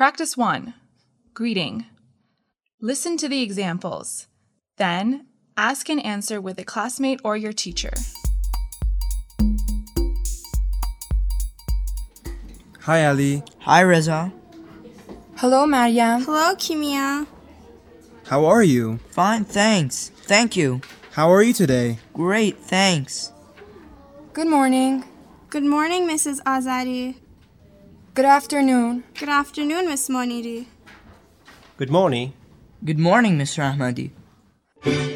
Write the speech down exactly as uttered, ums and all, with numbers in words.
Practice one. Greeting. Listen to the examples. Then, ask and answer with a classmate or your teacher. Hi, Ali. Hi, Reza. Hello, Maryam. Hello, Kimia. How are you? Fine, thanks. Thank you. How are you today? Great, thanks. Good morning. Good morning, Missus Azadi. Good afternoon. Good afternoon, Miss Moniri. Good morning. Good morning, Mister Ahmadi.